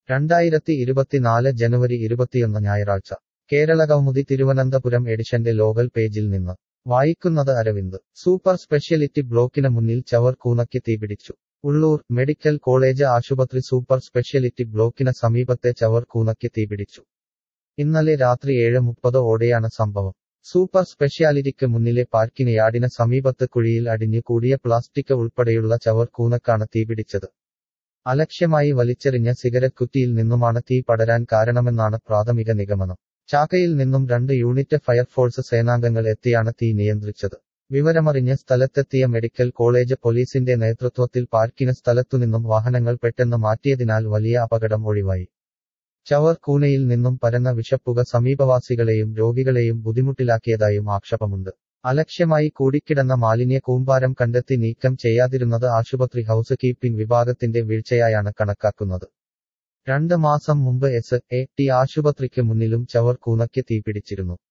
2024 ജനുവരി 21 ഞായറാഴ്ച കേരളകൗമുദി തിരുവനന്തപുരം എഡിഷന്റെ ലോകൽ പേജിൽ നിന്ന് വായിക്കുന്നത് അരവിന്ദ്. സൂപ്പർ സ്പെഷ്യലിറ്റി ബ്ലോക്കിന് മുന്നിൽ ചവർകൂനയ്ക്ക് തീപിടിച്ചു. ഉള്ളൂർ മെഡിക്കൽ കോളേജ് ആശുപത്രി സൂപ്പർ സ്പെഷ്യലിറ്റി ബ്ലോക്കിന് സമീപത്തെ ചവർകൂനയ്ക്ക് തീപിടിച്ചു. ഇന്നലെ രാത്രി 7:30 ഓടെയാണ് സംഭവം. സൂപ്പർ സ്പെഷ്യാലിറ്റിക്ക് മുന്നിലെ പാർക്കിംഗ് യാർഡിന് സമീപത്ത് കുഴിയിൽ അടിഞ്ഞു കൂടിയ പ്ലാസ്റ്റിക് ഉൾപ്പെടെയുള്ള ചവർകൂനക്കാണ് തീപിടിച്ചത്. അലക്ഷ്യമായി വലിച്ചെറിഞ്ഞ സിഗരറ്റ് കുറ്റിയിൽ നിന്നുമാണ് തീ പടരാൻ കാരണമെന്നാണ് പ്രാഥമിക നിഗമനം. ചാക്കയിൽ നിന്നും 2 യൂണിറ്റ് ഫയർഫോഴ്സ് സേനാംഗങ്ങൾ എത്തിയാണ് തീ നിയന്ത്രിച്ചത്. വിവരമറിഞ്ഞ് സ്ഥലത്തെത്തിയ മെഡിക്കൽ കോളേജ് പോലീസിന്റെ നേതൃത്വത്തിൽ പാർക്കിംഗ് സ്ഥലത്തുനിന്നും വാഹനങ്ങൾ പെട്ടെന്ന് മാറ്റിയതിനാൽ വലിയ അപകടം ഒഴിവായി. ചവർകൂനയിൽ നിന്നും പരന്ന വിഷപ്പുക സമീപവാസികളെയും രോഗികളെയും ബുദ്ധിമുട്ടിലാക്കിയതായും ആക്ഷേപമുണ്ട്. അലക്ഷ്യമായി കൂടിക്കിടന്ന മാലിന്യ കൂമ്പാരം കണ്ടെത്തി നീക്കം ചെയ്യാതിരുന്നത് ആശുപത്രി ഹൗസ് കീപ്പിംഗ് വിഭാഗത്തിന്റെ വീഴ്ചയായാണ് കണക്കാക്കുന്നത്. 2 മാസം മുമ്പ് എസ്.എ.ടി ആശുപത്രിക്ക് മുന്നിലും ചവർകൂനയ്ക്ക് തീപിടിച്ചിരുന്നു.